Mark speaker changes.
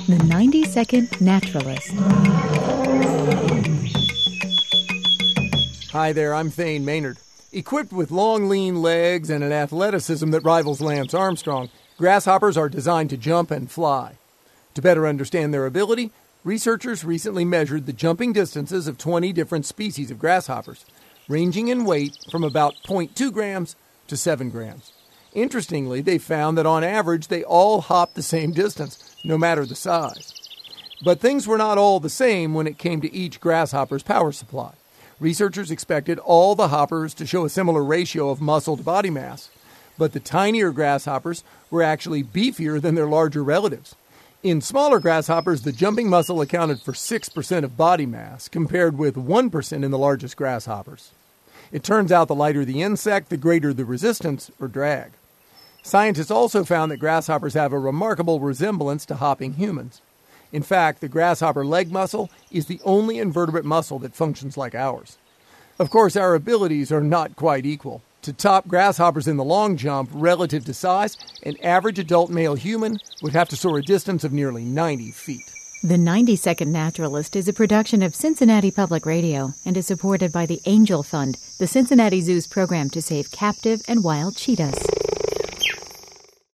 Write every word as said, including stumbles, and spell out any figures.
Speaker 1: The ninety second Naturalist.
Speaker 2: Hi there, I'm Thane Maynard. Equipped with long, lean legs and an athleticism that rivals Lance Armstrong, grasshoppers are designed to jump and fly. To better understand their ability, researchers recently measured the jumping distances of twenty different species of grasshoppers, ranging in weight from about zero point two grams to seven grams. Interestingly, they found that on average they all hop the same distance, no matter the size. But things were not all the same when it came to each grasshopper's power supply. Researchers expected all the hoppers to show a similar ratio of muscle to body mass, but the tinier grasshoppers were actually beefier than their larger relatives. In smaller grasshoppers, the jumping muscle accounted for six percent of body mass, compared with one percent in the largest grasshoppers. It turns out the lighter the insect, the greater the resistance or drag. Scientists also found that grasshoppers have a remarkable resemblance to hopping humans. In fact, the grasshopper leg muscle is the only invertebrate muscle that functions like ours. Of course, our abilities are not quite equal. To top grasshoppers in the long jump relative to size, an average adult male human would have to soar a distance of nearly ninety feet.
Speaker 1: The ninety second Naturalist is a production of Cincinnati Public Radio and is supported by the Angel Fund, the Cincinnati Zoo's program to save captive and wild cheetahs.